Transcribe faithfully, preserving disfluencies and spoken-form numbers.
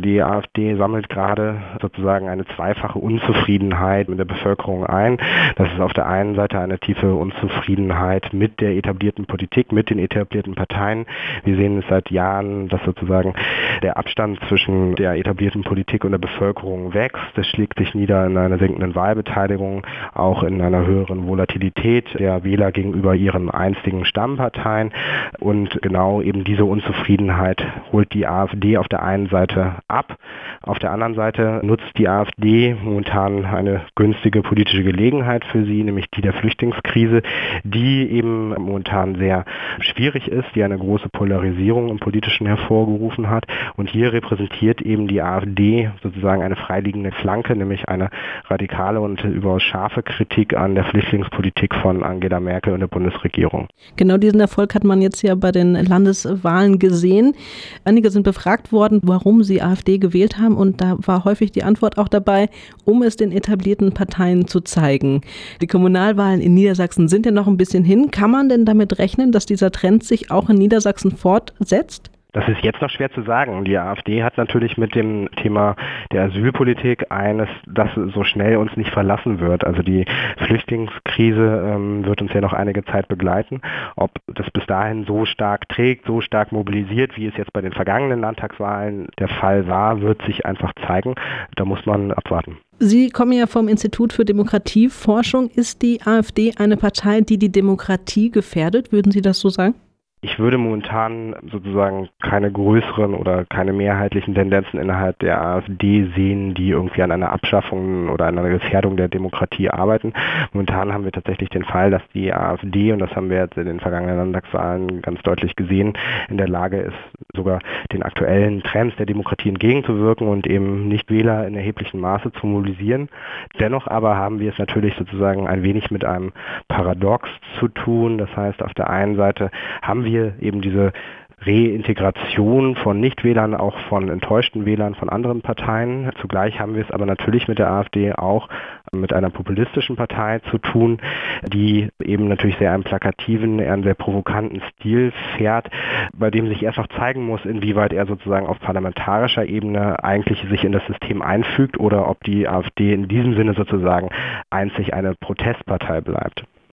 Die AfD sammelt gerade sozusagen eine zweifache Unzufriedenheit mit der Bevölkerung ein. Das ist auf der einen Seite eine tiefe Unzufriedenheit mit der etablierten Politik, mit den etablierten Parteien. Wir sehen es seit Jahren, dass sozusagen der Abstand zwischen der etablierten Politik und der Bevölkerung wächst. Das schlägt sich nieder in einer sinkenden Wahlbeteiligung, auch in einer höheren Volatilität der Wähler gegenüber ihren einstigen Stammparteien. Und genau eben diese Unzufriedenheit holt die AfD auf der einen Seite ab. Auf der anderen Seite nutzt die AfD momentan eine günstige politische Gelegenheit für sie, nämlich die der Flüchtlingskrise, die eben momentan sehr schwierig ist, die eine große Polarisierung im Politischen hervorgerufen hat. Und hier repräsentiert eben die AfD sozusagen eine freiliegende Flanke, nämlich eine radikale und überaus scharfe Kritik an der Flüchtlingspolitik von Angela Merkel und der Bundesregierung. Genau diesen Erfolg hat man jetzt ja bei den Landeswahlen gesehen. Einige sind befragt worden, warum sie AfD gewählt haben, und da war häufig die Antwort auch dabei, um es den etablierten Parteien zu zeigen. Die Kommunalwahlen in Niedersachsen sind ja noch ein bisschen hin. Kann man denn damit rechnen, dass dieser Trend sich auch in Niedersachsen fortsetzt? Das ist jetzt noch schwer zu sagen. Die AfD hat natürlich mit dem Thema der Asylpolitik eines, das so schnell uns nicht verlassen wird. Also die Flüchtlingskrise ähm, wird uns ja noch einige Zeit begleiten. Ob das bis dahin so stark trägt, so stark mobilisiert, wie es jetzt bei den vergangenen Landtagswahlen der Fall war, wird sich einfach zeigen. Da muss man abwarten. Sie kommen ja vom Institut für Demokratieforschung. Ist die AfD eine Partei, die die Demokratie gefährdet? Würden Sie das so sagen? Ich würde momentan sozusagen keine größeren oder keine mehrheitlichen Tendenzen innerhalb der AfD sehen, die irgendwie an einer Abschaffung oder an einer Gefährdung der Demokratie arbeiten. Momentan haben wir tatsächlich den Fall, dass die AfD, und das haben wir jetzt in den vergangenen Landtagswahlen ganz deutlich gesehen, in der Lage ist, sogar den aktuellen Trends der Demokratie entgegenzuwirken und eben Nichtwähler in erheblichem Maße zu mobilisieren. Dennoch aber haben wir es natürlich sozusagen ein wenig mit einem Paradox zu tun. Das heißt, auf der einen Seite haben wir eben diese Reintegration von Nichtwählern, auch von enttäuschten Wählern von anderen Parteien. Zugleich haben wir es aber natürlich mit der AfD auch mit einer populistischen Partei zu tun, die eben natürlich sehr einen plakativen, eher einen sehr provokanten Stil fährt, bei dem sich erst noch zeigen muss, inwieweit er sozusagen auf parlamentarischer Ebene eigentlich sich in das System einfügt oder ob die AfD in diesem Sinne sozusagen einzig eine Protestpartei bleibt.